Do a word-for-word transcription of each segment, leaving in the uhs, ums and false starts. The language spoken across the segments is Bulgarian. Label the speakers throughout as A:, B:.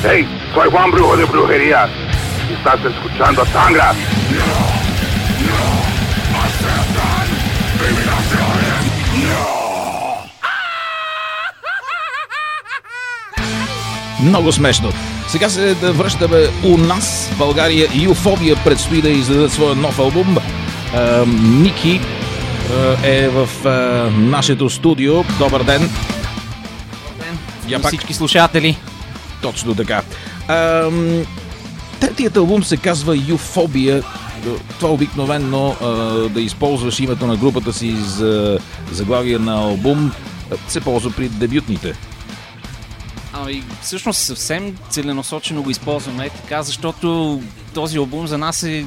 A: Hey, soy Juan Brujo de Brujería. Estás escuchando Tangra.
B: Много смешно. Сега се да връщаме у нас в България. Юфобия предстои да издадат своя нов албум. А, Ники а, е в а, нашето студио. Добър ден.
C: Добър ден
B: Я
C: на
B: пак...
C: всички слушатели.
B: Точно така. А, третият албум се казва Юфобия. Това обикновено а, да използваш името на групата си за заглавие на албум се ползва при дебютните.
C: Ами, всъщност съвсем целенасочено го използваме така, защото този албум за нас е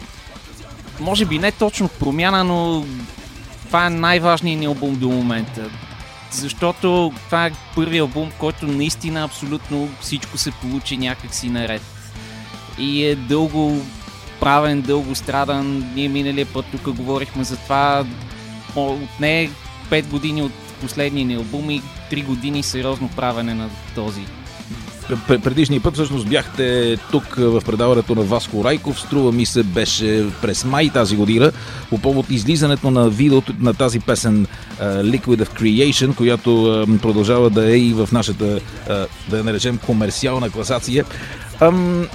C: може би не точно промяна, но това е най-важният ни албум до момента. Защото това е първият албум, който наистина абсолютно всичко се получи някакси наред. И е дълго правен, дълго страдан. Ние миналия път тук говорихме за това. От не пет години от последния ни албум и три години сериозно правене на този.
B: Предишния път всъщност бяхте тук в предаването на Васко Райков. Струва ми се беше през май тази година по повод излизането на видеото на тази песен uh, Liquid of Creation, която uh, продължава да е и в нашата, uh, да я наречем, комерциална класация. Um,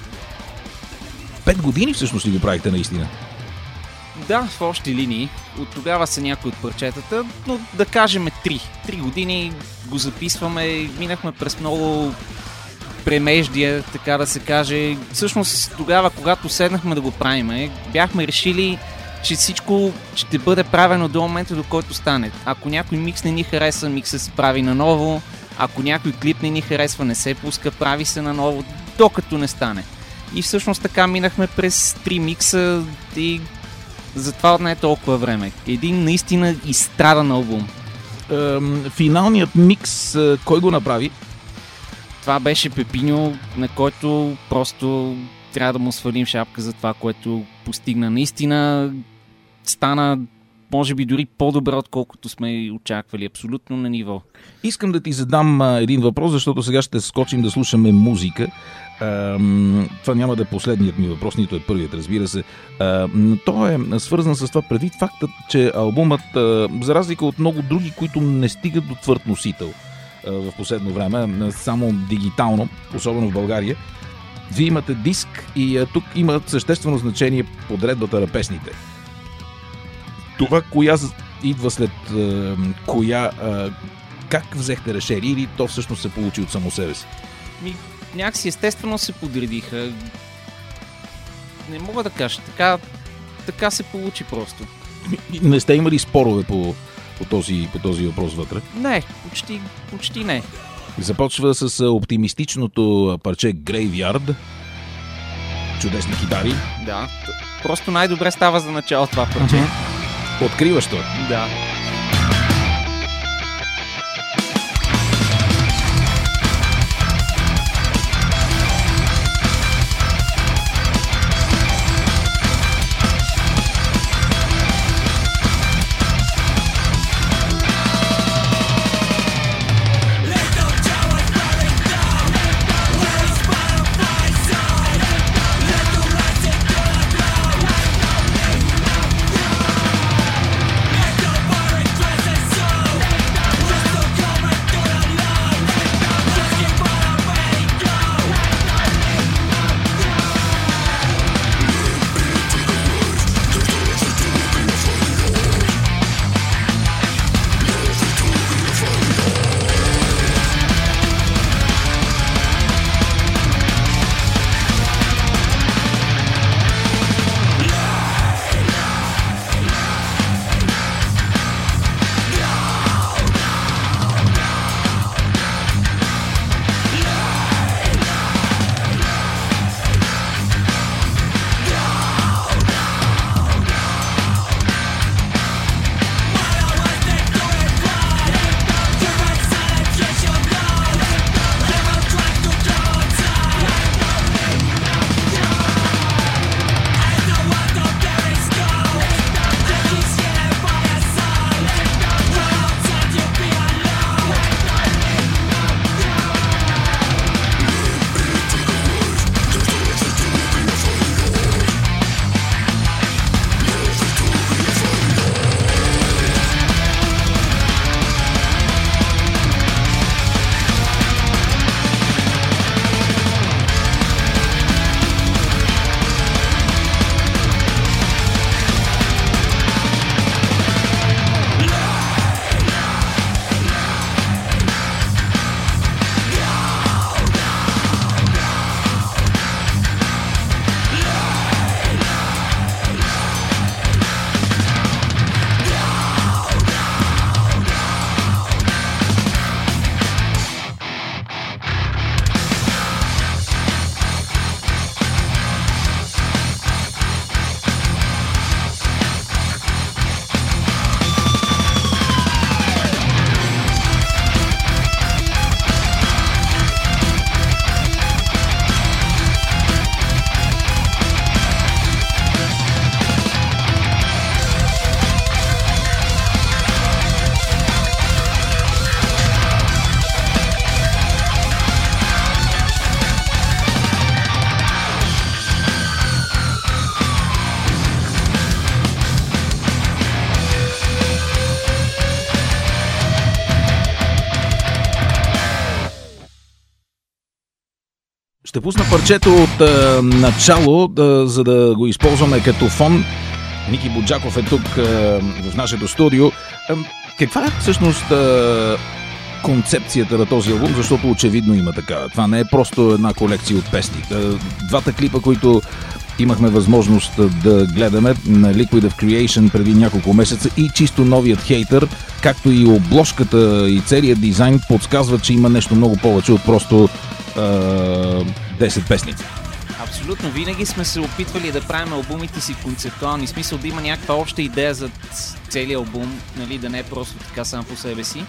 B: Пет години всъщност ли го правихте наистина?
C: Да, в общи линии. От тогава са някои от парчетата, но да кажем три. Три години го записваме, минахме през много премеждия, така да се каже. Всъщност тогава, когато седнахме да го правим, бяхме решили, че всичко ще бъде правено до момента, до който стане. Ако някой микс не ни хареса, микса се прави наново. Ако някой клип не ни харесва, не се пуска, прави се наново, докато не стане. И всъщност така минахме през три микса и затова отне е толкова време. Един наистина изстрадан албум.
B: Финалният микс, кой го направи?
C: Това беше Пепиньо, на който просто трябва да му свалим шапка за това, което постигна. Наистина стана, може би дори по-добре, отколкото сме очаквали. Абсолютно на ниво.
B: Искам да ти задам един въпрос, защото сега ще скочим да слушаме музика. Uh, това няма да е последният ми въпрос, нито е първият, разбира се. Uh, но то е свързан с това предвид фактът, че албумът, uh, за разлика от много други, които не стигат до твърд носител uh, в последно време, само дигитално, особено в България, вие имате диск и uh, тук има съществено значение подредбата на песните. Това, коя идва след uh, коя, uh, как взехте решение или то всъщност се получи от само себе си?
C: Ми... Някакси естествено се подредиха. Не мога да кажа. Така, така се получи просто.
B: Не сте имали спорове по, по, този, по този въпрос вътре?
C: Не, почти, почти не.
B: Започва с оптимистичното парче Graveyard. Чудесни китари.
C: Да. Просто най-добре става за начало това парче.
B: Откриващо.
C: Да.
B: Ще пусна парчето от а, начало, да, за да го използваме като фон. Ники Буджаков е тук а, в нашето студио. А, каква е всъщност а, концепцията на този албум, защото очевидно има така. Това не е просто една колекция от песни. А, двата клипа, които имахме възможност да гледаме на Liquid of Creation преди няколко месеца и чисто новият Hater, както и обложката и целият дизайн подсказват, че има нещо много повече от просто десет песни.
C: Абсолютно. Винаги сме се опитвали да правим албумите си концептуални, смисъл да има някаква обща идея за целият албум, нали, да не е просто така сам по себе си.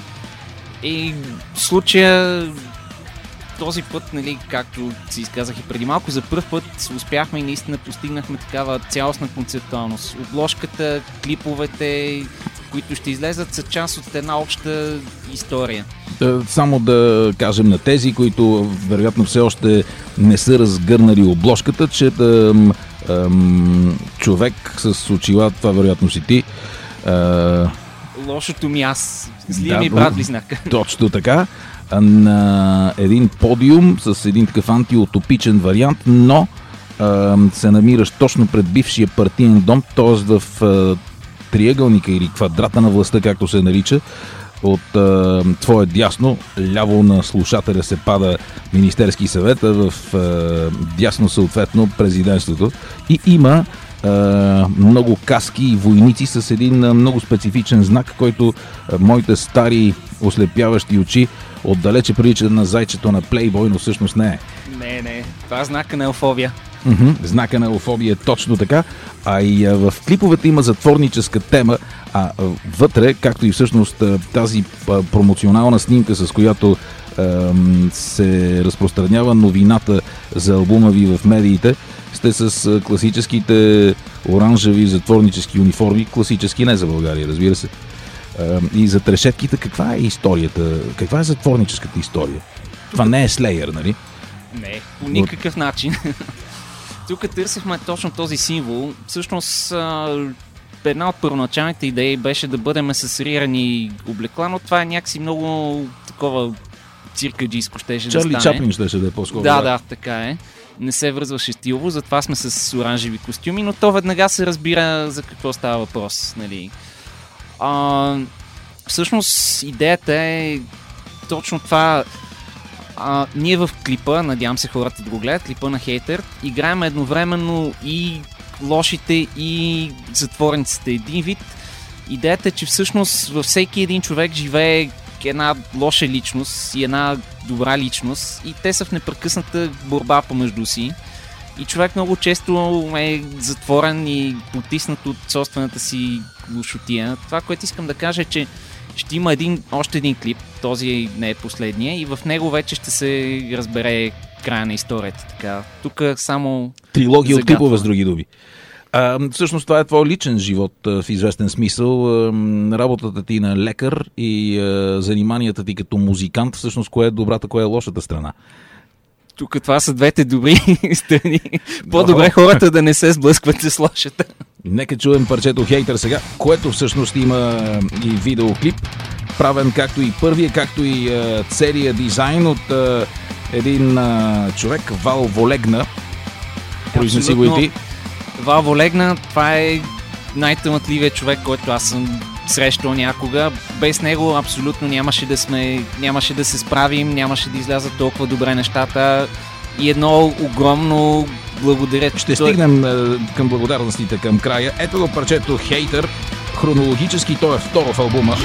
C: И в случая този път, нали, както си изказах и преди малко, за пръв път успяхме и наистина постигнахме такава цялостна концептуалност. Обложката, клиповете, които ще излезат, са част от една обща история.
B: Само да кажем на тези, които вероятно все още не са разгърнали обложката, че да, ам, човек с очила, това вероятно си ти. А...
C: Лошото ми аз. Злия
B: да,
C: ми брат близнак.
B: Точно така. На един подиум с един такъв антиутопичен вариант, но а, се намираш точно пред бившия партиен дом, т.е. в а, триъгълника или квадрата на властта, както се нарича. От а, твое дясно, ляво на слушателя се пада Министерски съвет, а в а, дясно съответно президентството. И има а, много каски и войници с един а, много специфичен знак, който а, моите стари ослепяващи очи отдалече прилича на зайчето на Playboy, но всъщност не е.
C: Не, не. Това е знака на еуфобия.
B: Mm-hmm. Знака на еуфобия е точно така. А и а, в клиповете има затворническа тема, а, а вътре, както и всъщност тази а, промоционална снимка, с която а, се разпространява новината за албума ви в медиите, сте с а, класическите оранжеви затворнически униформи. Класически, не за България, разбира се. А, и за трешетките, каква е историята? Каква е затворническата история? Това не е Slayer, нали?
C: Не, по никакъв начин. Тук търсихме точно този символ. Всъщност, една от първоначалните идеи беше да бъдем асоциирани облекла, но това е някакси много такова циркаджийско щеше
B: Чарли
C: да стане.
B: Чаплин щеше да е по-скоро.
C: Да, да, така е. Не се връзваше стилово, затова сме с оранжеви костюми, но то веднага се разбира за какво става въпрос. Нали. А, всъщност, идеята е точно това. А, ние в клипа, надявам се хората да го гледат, клипа на Hater, играем едновременно и лошите, и затворниците. Един вид. Идеята е, че всъщност във всеки един човек живее една лоша личност и една добра личност и те са в непрекъсната борба помежду си. И човек много често е затворен и потиснат от собствената си лошотия. Това, което искам да кажа е, че ще има един, още един клип, този не е последния, и в него вече ще се разбере края на историята. Така. Тук само
B: трилогия
C: загадва.
B: От клипове, с други думи. А, всъщност това е твой личен живот в известен смисъл. Работата ти на лекар и а, заниманията ти като музикант, всъщност кое е добрата, кое е лошата страна?
C: Тук това са двете добри страни. По-добре хората да не се сблъскват с лошата.
B: Нека чуем парчето Hater сега, което всъщност има и видеоклип, правен както и първия, както и а, целият дизайн от а, един а, човек, Вал Волегна. Произнеси го и ти.
C: Вал Волегна, това е най-талантливият човек, който аз съм срещал някога. Без него абсолютно нямаше да сме, нямаше да се справим, нямаше да излязат толкова добре нещата. И едно огромно благодаря.
B: Ще той... стигнем е, към благодарностите към края. Ето го парчето Hater. Хронологически той е второ в албума.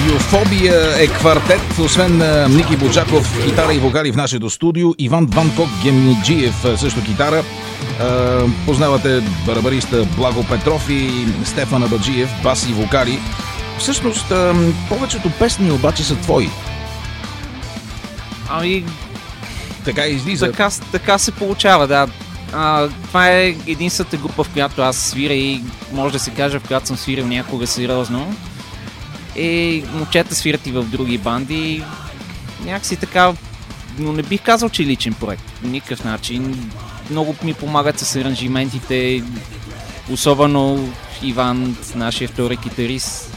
B: Радиофобия е квартет, освен Ники Буджаков, китара и вокали в нашето студио, Иван Дванкок Гемниджиев, също китара. Познавате барабариста Благо Петров и Стефан Абаджиев, бас и вокали. Всъщност, повечето песни обаче са твои.
C: Ами,
B: така излиза.
C: Така, така се получава, да. А, това е единствената група, в която аз свиря и може да се каже, в която съм свирил някога сериозно. И момчета свират и в други банди. Някакси така, но не бих казал, че е личен проект. По никакъв начин. Много ми помагат с аранжиментите, особено Иван, нашия втори китарист.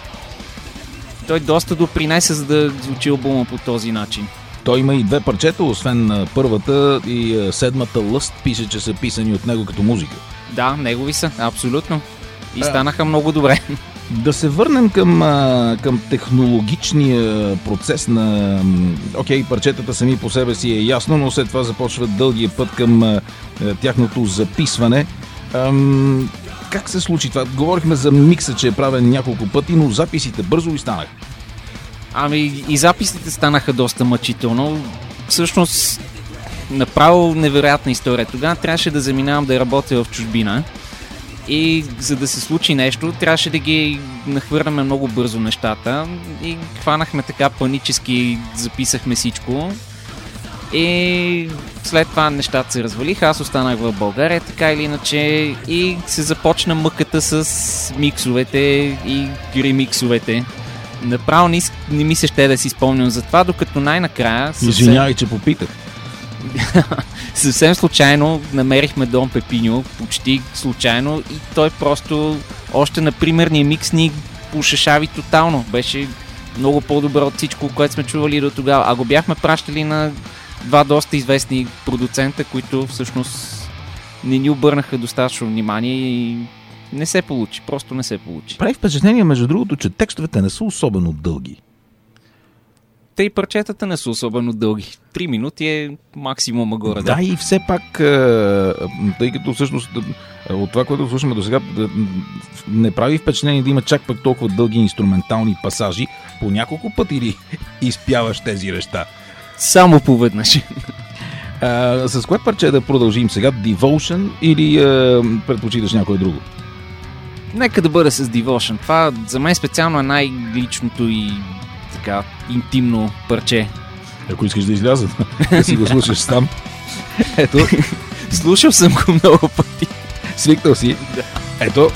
C: Той доста допринесе, за да звучи албума по този начин.
B: Той има и две парчета, освен първата и седмата Лъст, пише, че са писани от него като музика.
C: Да, негови са, абсолютно. И а, станаха много добре.
B: Да се върнем към, към технологичния процес на... Окей, парчетата сами по себе си е ясно, но след това започва дългия път към тяхното записване. Ам, как се случи това? Говорихме за микса, че е правен няколко пъти, но записите бързо ли станаха?
C: Ами и записите станаха доста мъчително. Всъщност, направо невероятна история. Тогава трябваше да заминавам да работя в чужбина. И за да се случи нещо, трябваше да ги нахвърляме много бързо нещата. И хванахме така панически, записахме всичко. И след това нещата се развалиха, аз останах в България, така или иначе. И се започна мъката с миксовете и ремиксовете. Направо не, не ми се ще да си спомням за това, докато най-накрая... Съвсем...
B: Извинявай, че попитах.
C: Съвсем случайно намерихме Дон Пепиньо, почти случайно, и той просто още на примерния микс ни ушашави тотално. Беше много по-добър от всичко, което сме чували до тогава. А го бяхме пращали на два доста известни продуцента, които всъщност не ни обърнаха достатъчно внимание и не се получи. Просто не се получи.
B: Прави впечатление, между другото, че текстовете не са особено дълги.
C: Те и парчетата не са особено дълги. Три минути е максимума горе.
B: Да, да, и все пак, тъй като всъщност от това, което слушаме до сега, не прави впечатление да има чак пък толкова дълги инструментални пасажи. По няколко пъти ли изпяваш тези неща?
C: Само поведнъж.
B: А, с кое парче да продължим сега? Devotion или а, предпочиташ някое друго?
C: Нека да бъде с Devotion. Това за мен специално е най-личното и така интимно парче.
B: Ако искаш да излязат, да си го слушаш сам. Ето.
C: Слушал съм го много пъти.
B: Свикнал си.
C: Да.
B: Ето.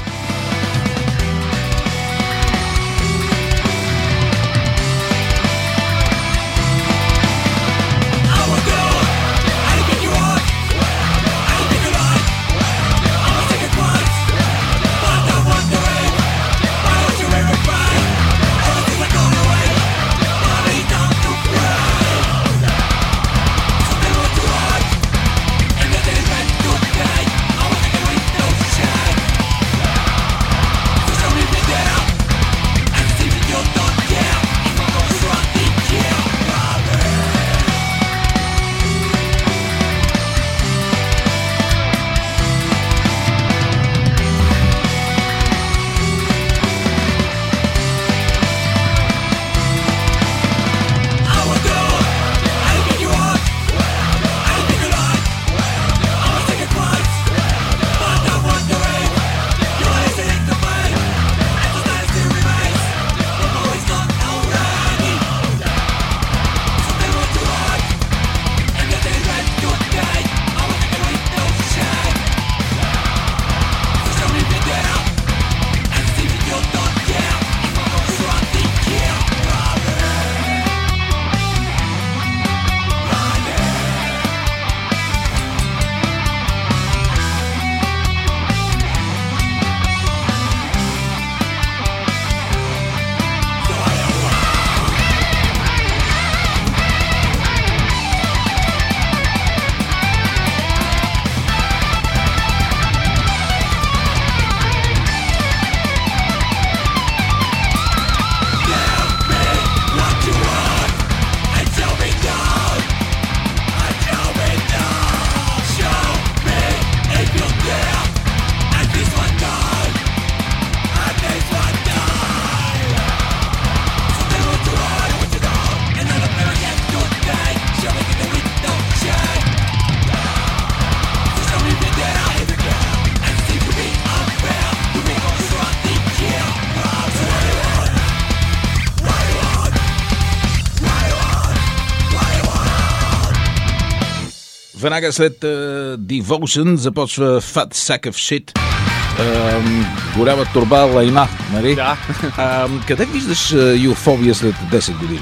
B: Веднага след uh, Devotion започва Fat Sack of Shit. Uh, голяма турба лайна, нали?
C: Да.
B: Uh, къде виждаш uh, Юфобия след десет години?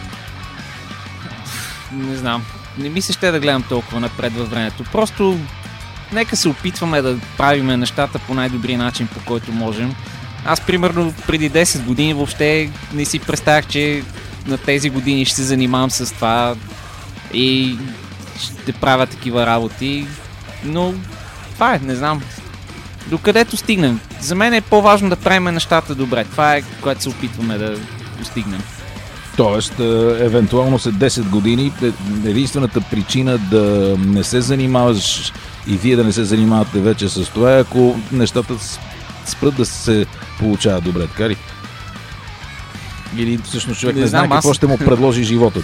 C: Не знам. Не ми се ще да гледам толкова напред във времето. Просто нека се опитваме да правиме нещата по най-добрия начин, по който можем. Аз, примерно, преди десет години въобще не си представях, че на тези години ще се занимавам с това и ще правя такива работи. Но това е, не знам. Докъдето стигнем. За мен е по-важно да правим нещата добре. Това е, което се опитваме да постигнем.
B: Тоест, евентуално след десет години, единствената причина да не се занимаваш и вие да не се занимавате вече с това е, ако нещата спрат да се получават добре, така ли? Или всъщност човек не, не знае знам, какво аз... ще му предложи животът?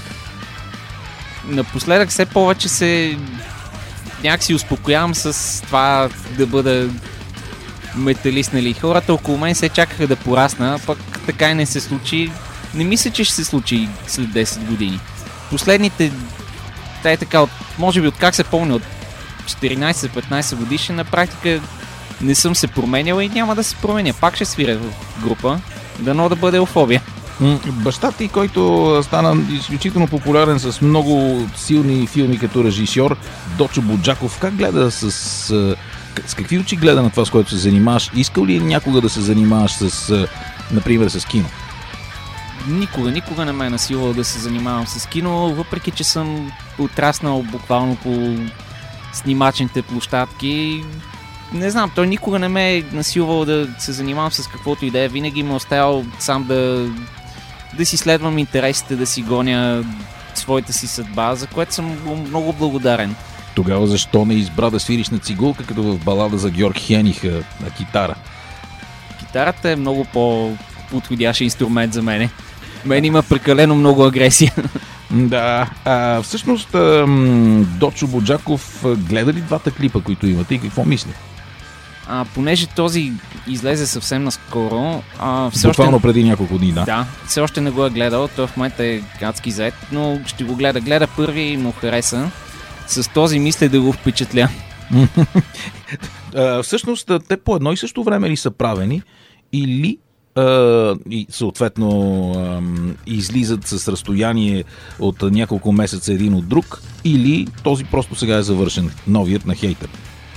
C: Напоследък все повече се някакси успокоявам с това да бъда металист, нали? Хората около мен се чакаха да порасна, пък така и не се случи. Не мисля, че ще се случи след десет години. Последните, тъй така, от, може би от как се помня, от четиринайсет-петнайсет годишни, на практика не съм се променял и няма да се променя. Пак ще свиря в група, дано да бъде Юфобия.
B: Баща ти, който стана изключително популярен с много силни филми като режисьор, Дочо Буджаков, как гледа с... с какви очи гледа на това, с което се занимаваш? Искал ли някога да се занимаваш с, например, с кино?
C: Никога, никога не ме е насилвал да се занимавам с кино, въпреки че съм отраснал буквално по снимачните площадки. Не знам, той никога не ме е насилвал да се занимавам с каквото и да е. Винаги ме оставял сам да, да си следвам интересите, да си гоня своята си съдба, за което съм много благодарен.
B: Тогава защо не избра да свириш на цигулка, като в балада за Георг Хених на китара?
C: Китарата е много по-подходящ инструмент за мене. Мен има прекалено много агресия.
B: Да, а, всъщност Дочо Буджаков гледа ли двата клипа, които имате и какво мисли?
C: А, понеже този излезе съвсем наскоро, а, все
B: буквално
C: още...
B: преди няколко дни, да.
C: Да, все още не го е гледал, той в момента е гадски зает, но ще го гледа. Гледа първи и му хареса. С този мисля да го впечатля.
B: а, всъщност, те по едно и също време ли са правени или Uh, и съответно uh, излизат с разстояние от няколко месеца един от друг, или този просто сега е завършен, новият на Хейтър?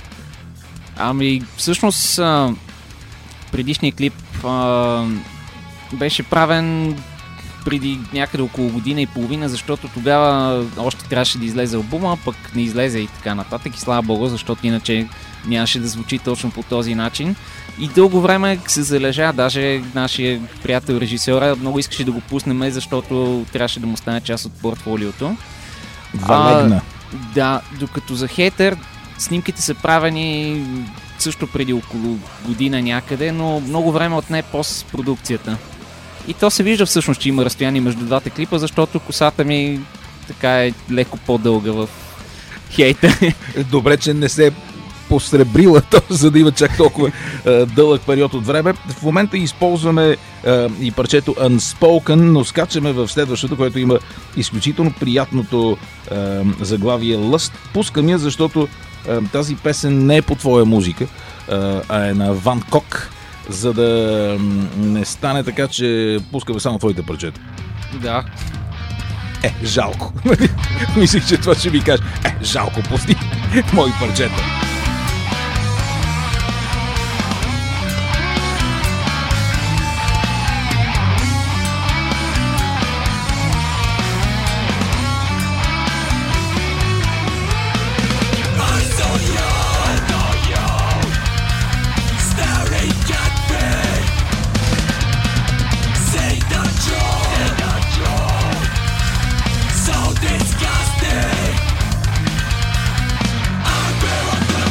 C: Ами, всъщност uh, предишният клип uh, беше правен преди някъде около година и половина, защото тогава още трябваше да излезе албума, пък не излезе и така нататък, и слава богу, защото иначе нямаше да звучи точно по този начин. И дълго време се залежа, даже нашия приятел режисьора много искаше да го пуснем, защото трябваше да му стане част от портфолиото.
B: Валегна.
C: А, да, докато за Хейтър снимките са правени също преди около година някъде, но много време отне постпродукцията. И то се вижда всъщност, че има разстояние между двата клипа, защото косата ми така е леко по-дълга в Хейтър.
B: Добре, че не се посребрила то, за да има чак толкова а, дълъг период от време. В момента използваме а, и парчето Unspoken, но скачаме в следващото, което има изключително приятното а, заглавие Lust. Пускам я, защото а, тази песен не е по твоя музика, а, а е на Ван Кок, за да не стане така, че пускаме само твоите парчета.
C: Да.
B: Е, жалко. Мислих, че това ще ми кажеш. Е, жалко, пусти мои парчета.
D: Disgusting. I will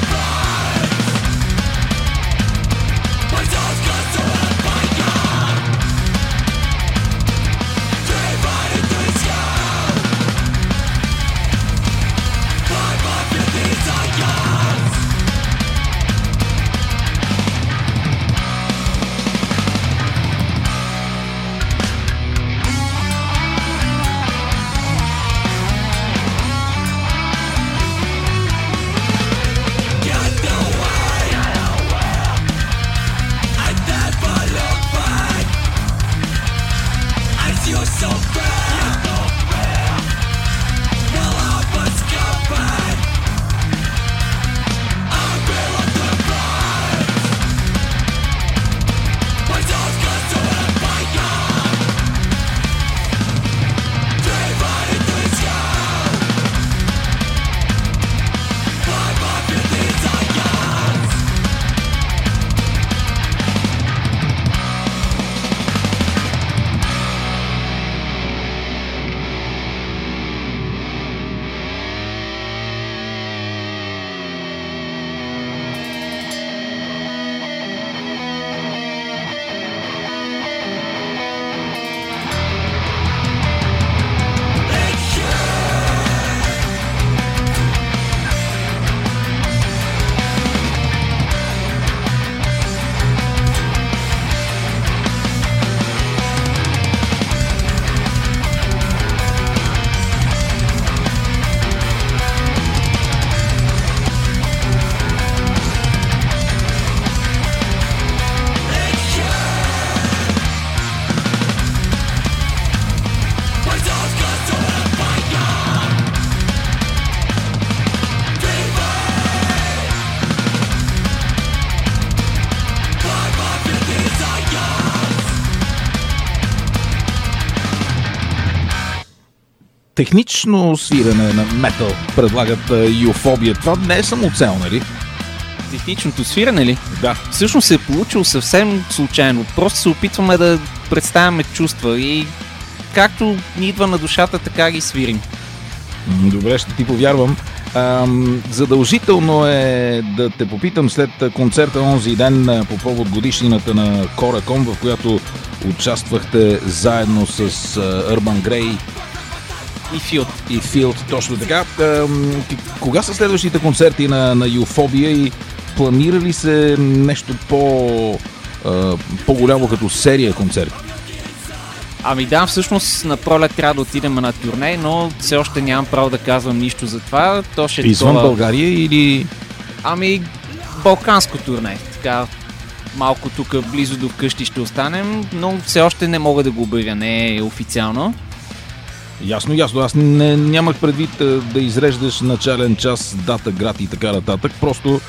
B: технично свирене на метал предлагат Юфобия. Това не е самоцел, нали?
C: Техничното свирене ли?
B: Да.
C: Всъщност се е получило съвсем случайно. Просто се опитваме да представяме чувства и както ни идва на душата, така ги свирим.
B: Добре, ще ти повярвам. Ам, задължително е да те попитам след концерта онзи ден по повод годишнината на Кораком, в която участвахте заедно с Urban Grey
C: и Field.
B: И Field, точно така. Ам, кога са следващите концерти на, на Юфобия и планира ли се нещо по, а, по-голямо като серия концерти?
C: Ами да, всъщност на пролет трябва да отидем на турне, но все още нямам право да казвам нищо за това. То ще
B: Извън
C: това...
B: България или...
C: Ами, балканско турне. Така, малко тук близо до вкъщи ще останем, но все още не мога да го обявя, не е официално.
B: Ясно, ясно. Аз не, нямах предвид да изреждаш начален час, дата, град и така нататък. Просто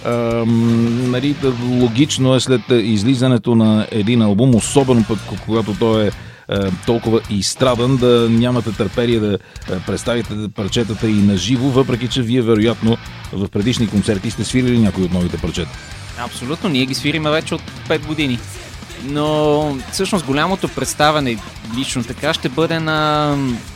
B: ам, нали, логично е след излизането на един албум, особено пък когато той е толкова изстрадан, да нямате търпение да представите парчетата и на живо, въпреки че вие вероятно в предишни концерти сте свирили някои от новите парчета.
C: Абсолютно, ние ги свириме вече от пет години. Но всъщност голямото представяне, лично така, ще бъде на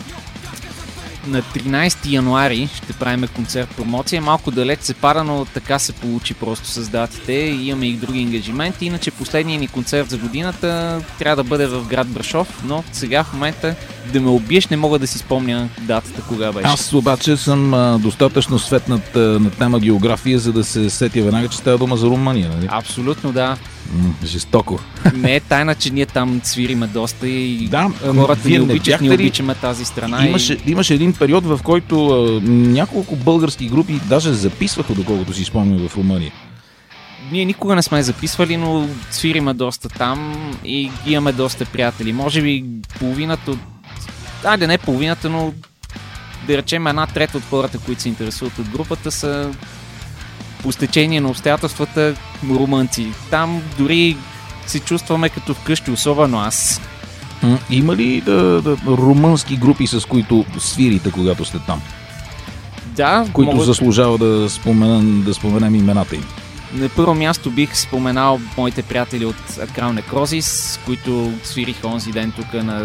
C: на тринайсети януари. Ще правим концерт промоция. Малко далеч се пада, но така се получи просто с датите. Имаме и други ангажименти. Иначе последният ни концерт за годината трябва да бъде в град Брашов, но сега в момента да ме убиеш не мога да си спомня датата кога беше.
B: Аз обаче съм а, достатъчно светнат на тема география, за да се сетя веднага, че става дума за Румъния, нали?
C: Абсолютно, да.
B: М, жестоко.
C: Не е тайна, че ние там свириме доста и
B: да,
C: хората ни обичат,
B: ни
C: ни обичаме тази страна.
B: Имаше,
C: и...
B: имаше един период, в който а, няколко български групи даже записваха, доколкото си спомням, в Румъния.
C: Ние никога не сме записвали, но свириме доста там и имаме доста приятели. Може би половината от... Айде, не половината, но да речем една трета от хората, които се интересуват от групата, са по стечение на обстоятелствата румънци. Там дори се чувстваме като вкъщи, особено аз.
B: Има ли да, да, румънски групи, с които свирите, когато сте там?
C: Да.
B: Които
C: мога...
B: заслужава да споменем, да споменем имената им.
C: На първо място бих споменал моите приятели от Acrown Necrosis, с които свирих онзи ден тук на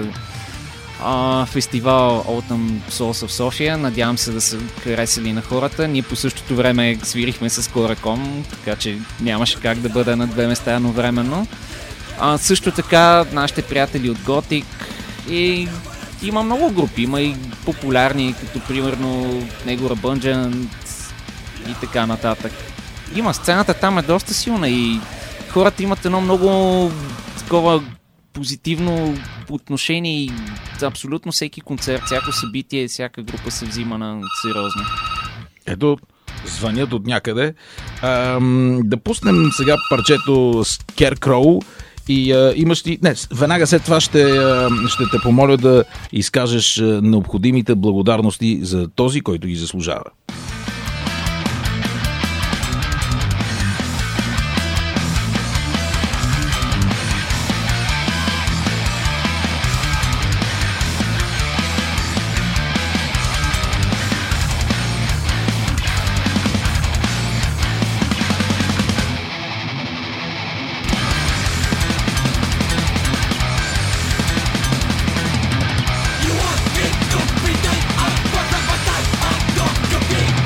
C: а, фестивал Autumn Souls в София. Надявам се да са харесали на хората. Ние по същото време свирихме с Кораком, така че нямаше как да бъда на две места едновременно. А, също така нашите приятели от Gothic и има много групи. Има и популярни, като примерно Negura Bungeon и така нататък. Има, сцената там е доста силна и хората имат едно много такова позитивно отношение и за абсолютно всеки концерт, всяко събитие, всяка група се взима на сериозно. Ето,
B: звънят от някъде. Ам, да пуснем сега парчето Scarecrow и а, имаш ли... Не, веднага след това ще, а, ще те помоля да изкажеш а, необходимите благодарности за този, който ги заслужава.
D: You want me to pretend I'm part of a type of dog to be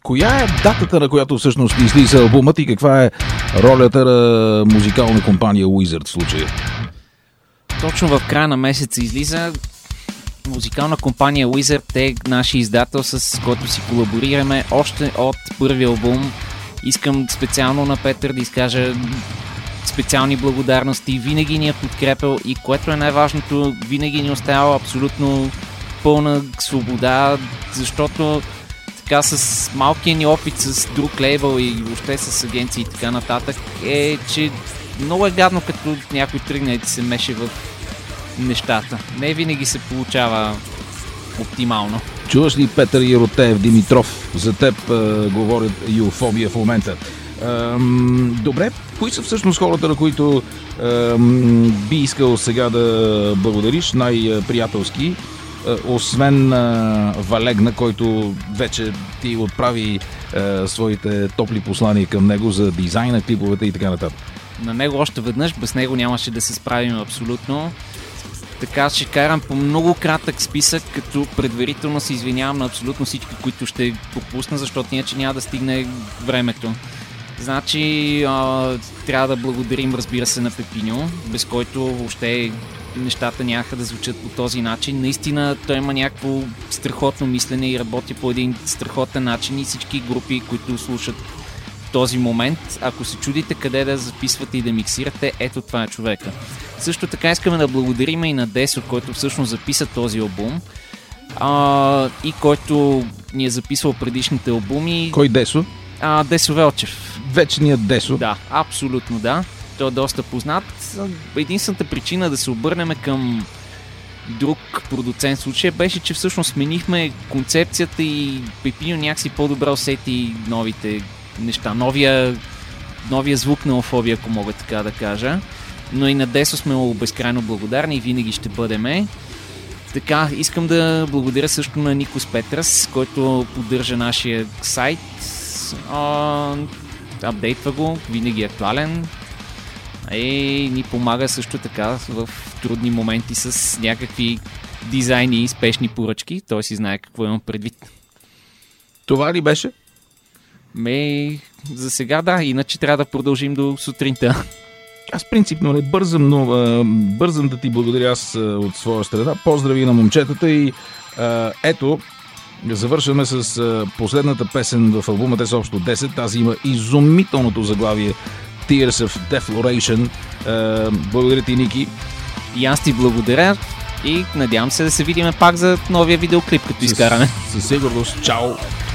B: коя е датата, на която всъщност излиза албумът и каква е ролята на музикална компания Wizard в случая?
C: Точно в края на месеца излиза музикална компания Wizard, е нашия издател, с който си колаборираме още от първия албум. Искам специално на Петър да изкажа специални благодарности. Винаги ни е подкрепил и, което е най-важното, винаги ни оставява абсолютно пълна свобода, защото така с малкия ни опит с друг лейбъл и въобще с агенции и така нататък е, че много е гадно, като някой тръгне да се меше в нещата. Не винаги се получава оптимално.
B: Чуваш ли Петър Еротеев Димитров? За теб е, говорят Юфобия в момента. Е, добре, кои са всъщност хората, на които е, би искал сега да благодариш най-приятелски, е, освен е, Валегна, който вече ти отправи е, своите топли послания към него за дизайна, клиповете и така нататък?
C: На него още веднъж, без него нямаше да се справим абсолютно. Така ще карам по много кратък списък, като предварително се извинявам на абсолютно всички, които ще пропусна, защото иначе няма да стигне времето. Значи а, трябва да благодарим, разбира се, на Пепиньо, без който въобще нещата нямаха да звучат по този начин. Наистина той има някакво страхотно мислене и работи по един страхотен начин, и всички групи, които слушат в този момент, ако се чудите къде да записвате и да миксирате, ето това е човека. Също така искаме да благодарим и на Десо, който всъщност записа този албум а, и който ни е записвал предишните албуми.
B: Кой Десо?
C: А, Десо Велчев.
B: Вечният Десо.
C: Да, абсолютно да. Той е доста познат. Единствената причина да се обърнем към друг продуцент в случая беше, че всъщност сменихме концепцията и Пепиньо някакси по-добре усети новите неща, новия, новия звук на Юфобия, ако мога така да кажа. Но и на Десо сме му безкрайно благодарни и винаги ще бъдеме. Така, искам да благодаря също на Никос Петрас, който поддържа нашия сайт. А, апдейтва го, винаги е актуален. И ни помага също така в трудни моменти с някакви дизайни и спешни поръчки. Той си знае какво имам предвид.
B: Това ли беше?
C: Ме, за сега да, иначе трябва да продължим до сутринта.
B: Аз принципно не бързам, но а, бързам да ти благодаря аз а, от своя страна. Поздрави на момчетата и а, ето, завършваме с а, последната песен в албума. Те са общо десет. Тази има изумителното заглавие Tears of Defloration. А, благодаря ти, Ники.
C: И аз ти благодаря и надявам се да се видим пак за новия видеоклип, като изкараме.
B: Със сигурност. Чао!